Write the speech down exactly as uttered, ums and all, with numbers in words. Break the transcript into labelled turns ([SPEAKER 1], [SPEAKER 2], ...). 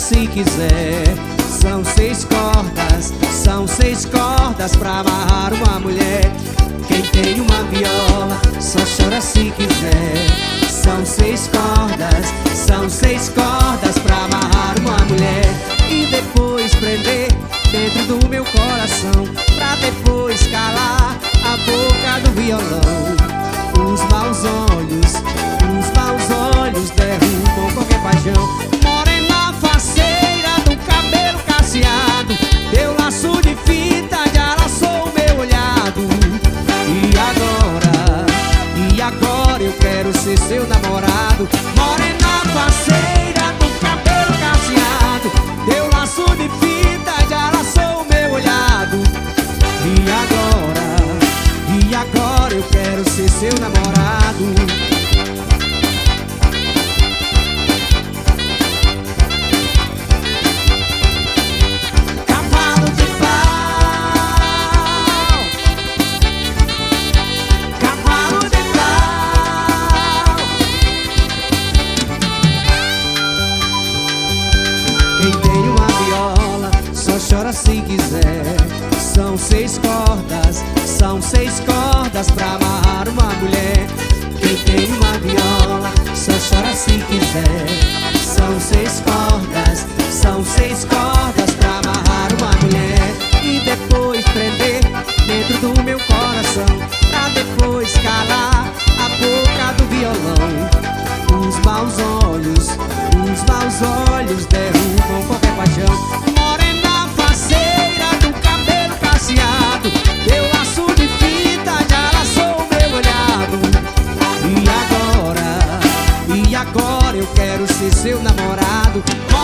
[SPEAKER 1] se quiser. São seis cordas, são seis cordas pra amarrar uma mulher. Quem tem uma viola só chora se quiser. São seis cordas, são seis cordas pra amarrar uma mulher. E depois prender dentro do meu coração, pra depois calar a boca do violão. Os maus olhos, os maus olhos derrubam qualquer paixão. Morena faceira do cabelo cacheado, teu laço de fita já laçou o meu olhado. E agora, e agora eu quero ser seu namorado. Morena faceira do cabelo cacheado, teu laço de fita já laçou o meu olhado. E agora, e agora eu quero ser seu namorado. Cavalo de pau, cavalo de pau. Quem tem uma viola só chora se quiser. São seis cordas, são seis cordas pra amarrar uma mulher. Quem tem uma viola só chora se quiser. São seis cordas, são seis cordas pra amarrar uma mulher. E depois prender dentro do meu coração, pra depois calar a boca do violão. Os maus olhos, os maus olhos derrubam qualquer paixão. Morena faceira do cabelo cacheado, teu laço de fita já laçou o meu olhado. E agora, e agora eu quero ser seu namorado.